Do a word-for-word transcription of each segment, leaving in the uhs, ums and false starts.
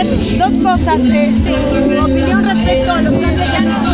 Andrés, dos cosas. Eh, sí, su opinión respecto a los cambios ya no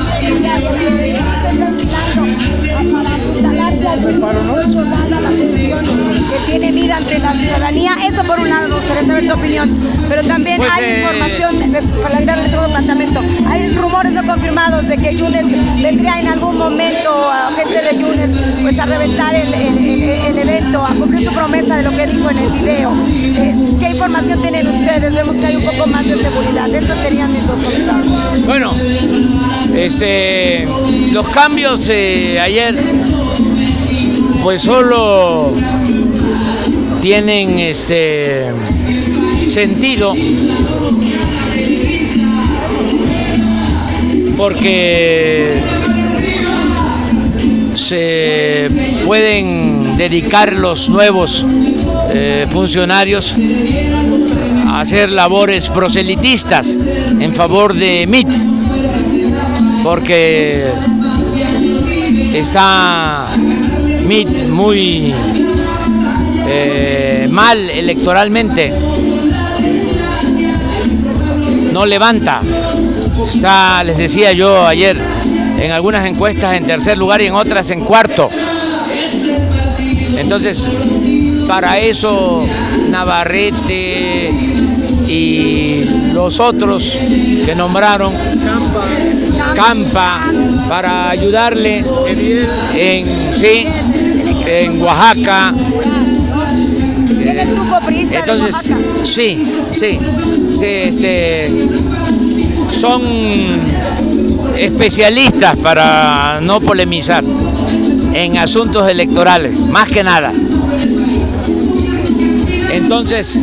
la posición que tiene vida ante la ciudadanía. Eso por un lado, me gustaría saber tu opinión. Pero también pues, hay eh... información, para plantearle el segundo planteamiento, hay rumores no confirmados de que Yunes vendría en algún momento a gente de Yunes pues a reventar el, el, el, el evento, a cumplir su promesa de lo que dijo en el video. Eh, ¿Qué información tienen ustedes? Vemos que hay un poco más de seguridad. Estos serían mis dos comentarios. Bueno, este, los cambios eh, ayer pues solo tienen este sentido porque se pueden dedicar los nuevos eh, funcionarios a hacer labores proselitistas en favor de M I T, porque está M I T muy eh, mal electoralmente, no levanta, está, les decía yo ayer, en algunas encuestas en tercer lugar y en otras en cuarto. Entonces, para eso Navarrete y los otros que nombraron, Campa, Campa para ayudarle en, sí, en Oaxaca. Entonces, sí, sí, sí, este, son especialistas, para no polemizar, en asuntos electorales, más que nada. Entonces,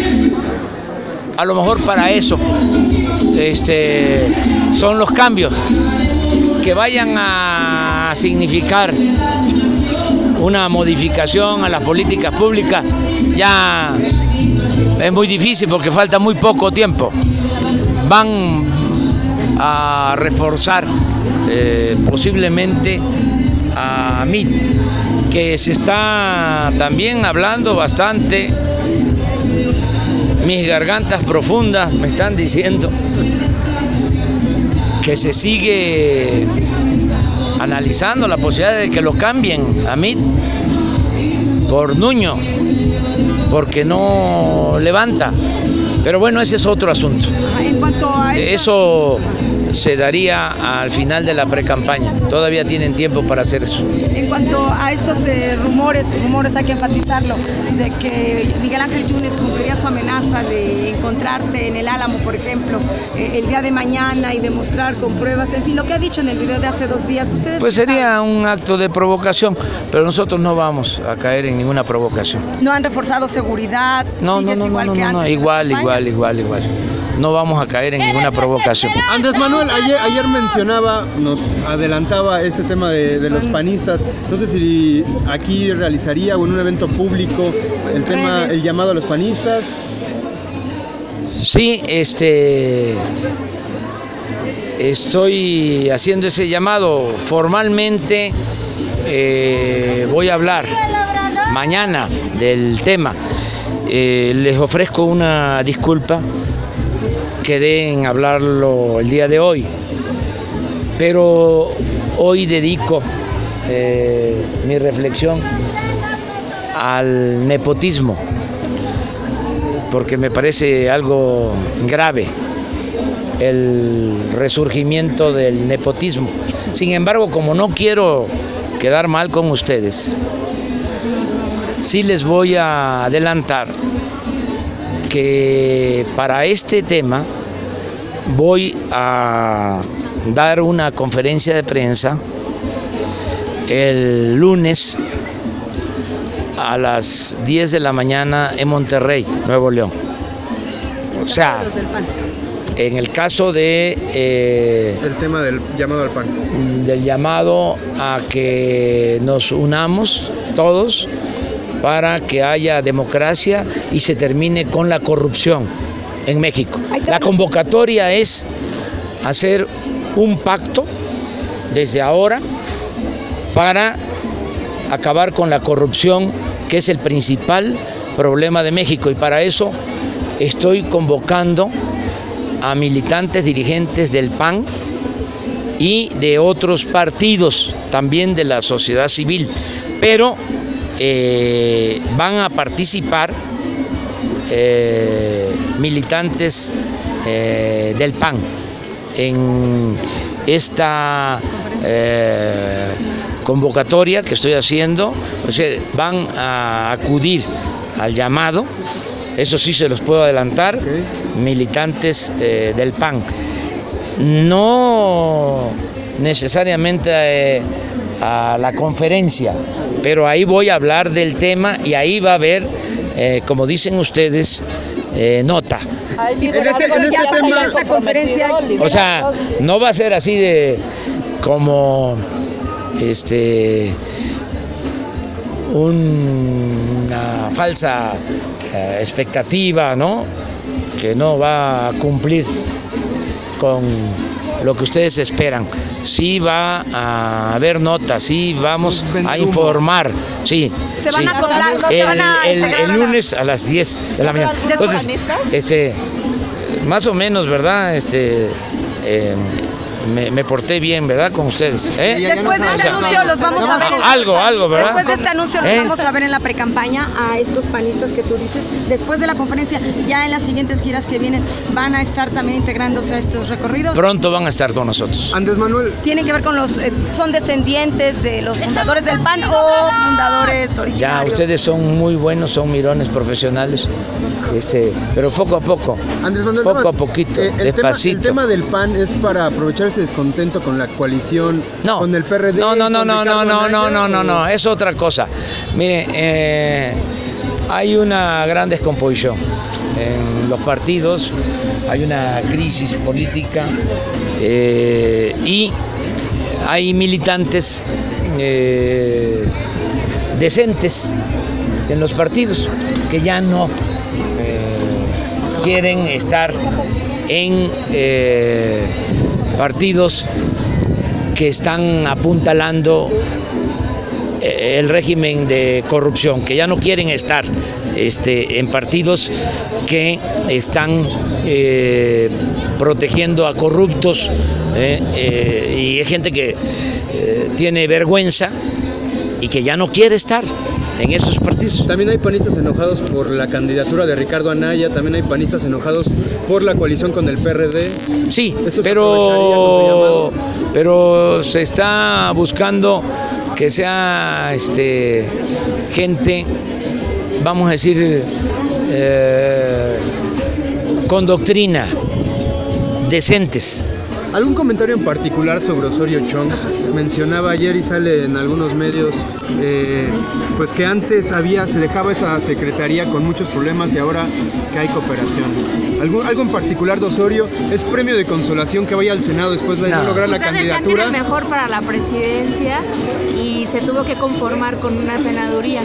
a lo mejor para eso este, son los cambios que vayan a significar una modificación a las políticas públicas. Ya es muy difícil porque falta muy poco tiempo. Van a reforzar eh, posiblemente a M I T, que se está también hablando bastante. Mis gargantas profundas me están diciendo que se sigue analizando la posibilidad de que lo cambien a M I T por Nuño, porque no levanta. Pero bueno, ese es otro asunto. En cuanto a esta... Eso se daría al final de la precampaña. Todavía tienen tiempo para hacer eso. En cuanto a estos eh, rumores, rumores hay que enfatizarlo, de que Miguel Ángel Yunes cumpliría su amenaza de encontrarte en el Álamo, por ejemplo, eh, el día de mañana y demostrar con pruebas, en fin, lo que ha dicho en el video de hace dos días. ¿Ustedes pues sería un acto de provocación, pero nosotros no vamos a caer en ninguna provocación. ¿No han reforzado seguridad? No, no, no, igual no, que no, antes no, igual, igual, igual, igual. No vamos a caer en ninguna provocación. Andrés Manuel, ayer, ayer mencionaba, nos adelantaba este tema de, de los panistas. No sé si aquí realizaría o en un evento público el tema, el llamado a los panistas. Sí, este, estoy haciendo ese llamado formalmente. Eh, voy a hablar mañana del tema. Eh, les ofrezco una disculpa. Quedé en hablarlo el día de hoy, pero hoy dedico eh, mi reflexión al nepotismo, porque me parece algo grave el resurgimiento del nepotismo. Sin embargo, como no quiero quedar mal con ustedes, sí les voy a adelantar que para este tema voy a dar una conferencia de prensa el lunes a las diez de la mañana en Monterrey, Nuevo León. O sea, en el caso de... Eh, el tema del llamado al P A N. Del llamado a que nos unamos todos para que haya democracia y se termine con la corrupción en México. La convocatoria es hacer un pacto desde ahora para acabar con la corrupción, que es el principal problema de México, y para eso estoy convocando a militantes, dirigentes del P A N y de otros partidos, también de la sociedad civil, pero eh, van a participar eh, militantes eh, del P A N en esta eh, convocatoria que estoy haciendo. O sea, van a acudir al llamado, eso sí se los puedo adelantar, okay. militantes eh, del P A N. No necesariamente eh, a la conferencia, pero ahí voy a hablar del tema y ahí va a haber, eh, como dicen ustedes, eh, nota. En este, en este tema, esta conferencia, o sea, no va a ser así de como este un, una falsa eh, expectativa, ¿no? Que no va a cumplir con lo que ustedes esperan. Sí va a haber notas, sí vamos a informar, sí. Se van sí. a acordar, no el, se van a el, el lunes a las diez de la mañana. Entonces, este, más o menos, ¿verdad? Este, eh, Me, me porté bien, ¿verdad? Con ustedes. ¿eh? Después de este anuncio los vamos a ver. En algo, algo, ¿verdad? Después de este anuncio los ¿Eh? vamos a ver en la precampaña a estos panistas que tú dices. Después de la conferencia, ya en las siguientes giras que vienen, van a estar también integrándose a estos recorridos. Pronto van a estar con nosotros. Andrés Manuel. ¿Tienen que ver con los, eh, son descendientes de los fundadores del P A N o fundadores originarios? Ya, ustedes son muy buenos, son mirones profesionales, este, pero poco a poco, Andrés Manuel, poco más, a poquito, eh, el despacito. Tema, el tema del P A N es para aprovechar este descontento con la coalición, no, con el P R D. No, no, no, no, no, no, no, no, no, no, o... es otra cosa. Mire, eh, hay una gran descomposición en los partidos, hay una crisis política eh, y hay militantes eh, decentes en los partidos que ya no eh, quieren estar en eh, partidos que están apuntalando el régimen de corrupción, que ya no quieren estar este, en partidos que están eh, protegiendo a corruptos eh, eh, y hay gente que eh, tiene vergüenza y que ya no quiere estar en esos partidos. También hay panistas enojados por la candidatura de Ricardo Anaya, también hay panistas enojados por la coalición con el P R D. Sí, pero, pero se está buscando que sea este, gente, vamos a decir, eh, con doctrina, decentes. ¿Algún comentario en particular sobre Osorio Chong? Mencionaba ayer y sale en algunos medios eh, pues que antes había, se dejaba esa secretaría con muchos problemas y ahora que hay cooperación. ¿Algo, algo en particular de Osorio? ¿Es premio de consolación que vaya al Senado después de no, no lograr la candidatura? Ustedes decían que era el mejor para la presidencia y se tuvo que conformar con una senaduría.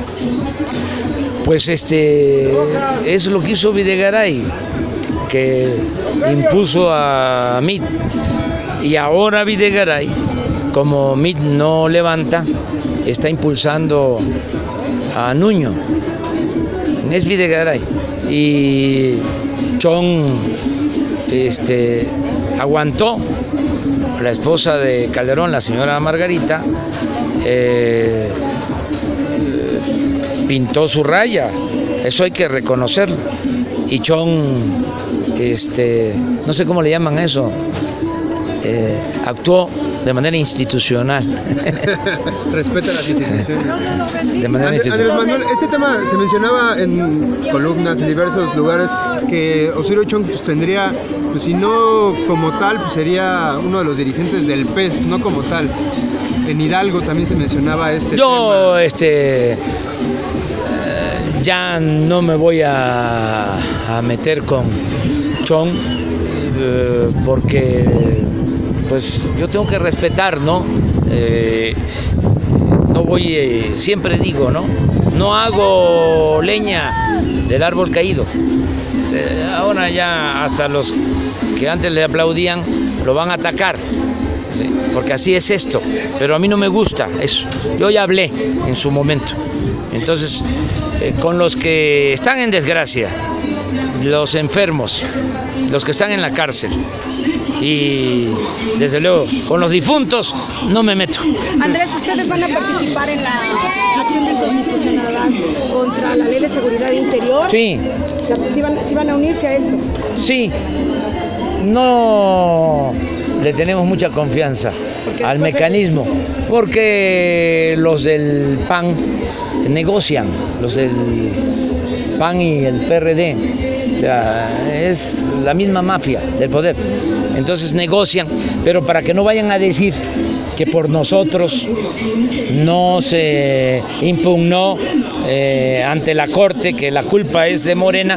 Pues este es lo que hizo Videgaray, que impuso a M I T, y ahora Videgaray, como M I T no levanta, está impulsando a Nuño. Es Videgaray y Chong este, aguantó. La esposa de Calderón, la señora Margarita, eh, pintó su raya, eso hay que reconocerlo. Y Chong, este, no sé cómo le llaman eso, eh, actuó de manera institucional. Respeta las instituciones. De manera Andrés, institucional. Andrés Manuel, este tema se mencionaba en columnas, en diversos lugares, que Osorio Chong pues, tendría, pues, si no como tal, pues sería uno de los dirigentes del P E S, no como tal. En Hidalgo también se mencionaba este Yo, tema. este... ya no me voy a, a meter con Chong eh, porque pues yo tengo que respetar, ¿no? Eh, no voy, eh, siempre digo, ¿no? No hago leña del árbol caído. Eh, ahora ya hasta los que antes le aplaudían lo van a atacar, ¿sí? Porque así es esto, pero a mí no me gusta eso. Yo ya hablé en su momento. Entonces, eh, con los que están en desgracia, los enfermos, los que están en la cárcel. Y desde luego, con los difuntos no me meto. Andrés, ¿ustedes van a participar en la acción de inconstitucionalidad contra la Ley de Seguridad Interior? Sí. ¿Sí van, sí van a unirse a esto? Sí. No le tenemos mucha confianza al mecanismo, porque los del P A N negocian, los del P A N y el P R D, o sea, es la misma mafia del poder, entonces negocian, pero para que no vayan a decir que por nosotros no se impugnó eh, ante la Corte, que la culpa es de Morena,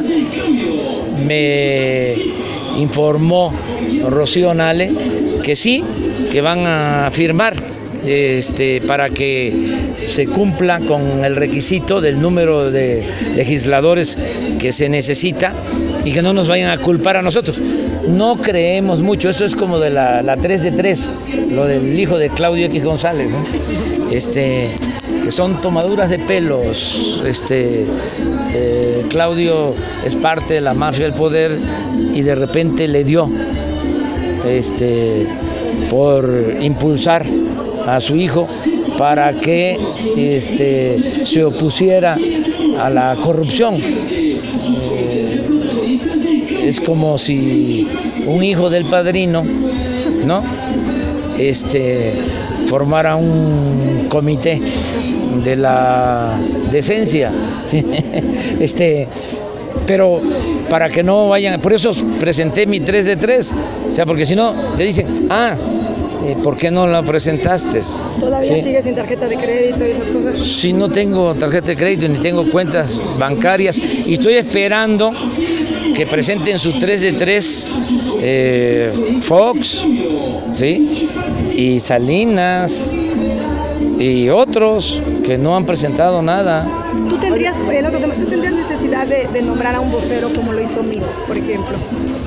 me informó Rocío Nale que sí, que van a firmar este, para que se cumpla con el requisito del número de legisladores que se necesita y que no nos vayan a culpar a nosotros. No creemos mucho, eso es como de la, la tres de tres, lo del hijo de Claudio X González, ¿no? Este, que son tomaduras de pelos. Este, eh, Claudio es parte de la mafia del poder y de repente le dio este, por impulsar a su hijo para que este, se opusiera a la corrupción. Eh, es como si un hijo del padrino, ¿no? Este, formara un comité de la decencia, ¿sí? Este, pero para que no vayan, por eso presenté mi tres de tres, o sea, porque si no te dicen, ah, ¿por qué no la presentaste? ¿Todavía ¿Sí? sigues sin tarjeta de crédito y esas cosas? Sí, no tengo tarjeta de crédito ni tengo cuentas bancarias y estoy esperando que presenten su tres de tres eh, Fox, ¿sí? Y Salinas y otros que no han presentado nada. ¿Tú tendrías, el otro tema, ¿tú tendrías necesidad de, de nombrar a un vocero como lo hizo Miro, por ejemplo?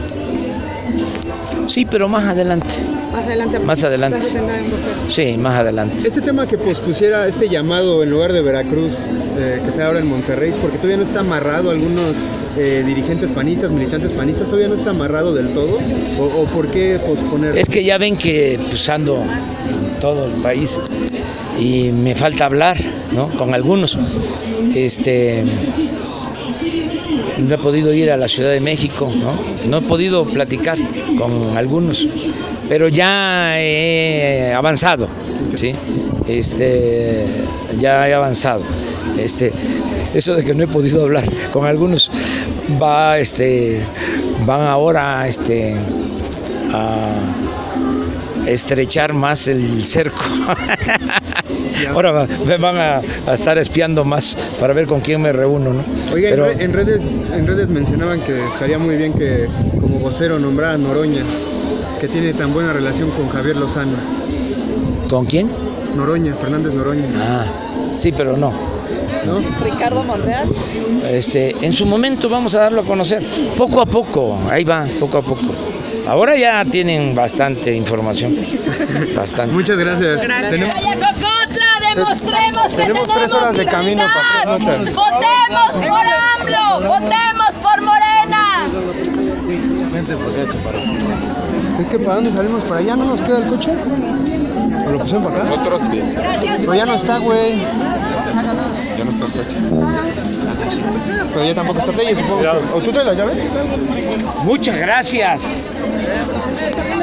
Sí, pero más adelante. Más adelante. Más adelante. Sí, más adelante. Este tema que pospusiera este llamado en lugar de Veracruz, eh, que sea ahora en Monterrey, es porque todavía no está amarrado, algunos eh, dirigentes panistas, militantes panistas, todavía no está amarrado del todo, o, o por qué posponer. Es que ya ven que pues, ando en todo el país y me falta hablar, ¿no? Con algunos. Este, no he podido ir a la Ciudad de México, ¿no? No he podido platicar con algunos, pero ya he avanzado, ¿sí? Este, ya he avanzado. Este, eso de que no he podido hablar con algunos va, este, van ahora, este, a estrechar más el cerco. Ahora van a, a estar espiando más para ver con quién me reúno, ¿no? Oiga, Pero, en redes, en redes mencionaban que estaría muy bien que como vocero nombrara a Noroña, que tiene tan buena relación con Javier Lozano. ¿Con quién? Noroña, Fernández Noroña. Ah, sí, pero no. ¿No? Ricardo Monreal. Este, en su momento vamos a darlo a conocer, poco a poco, ahí va, poco a poco. Ahora ya tienen bastante información, bastante. Muchas gracias. gracias. Tenemos, Cocotla, demostremos que tenemos tres horas de camino para tres notas. Votemos por AMLO, votemos por Morena. Vente por acá, chaparro. Es que ¿para dónde salimos? ¿Para allá no nos queda el coche? ¿O lo pusieron para acá? Nosotros sí. Pero ya no está, güey. Ya no está el coche. Pero ya tampoco está Telle, supongo. Que... ¿O tú traes la llave? Muchas gracias.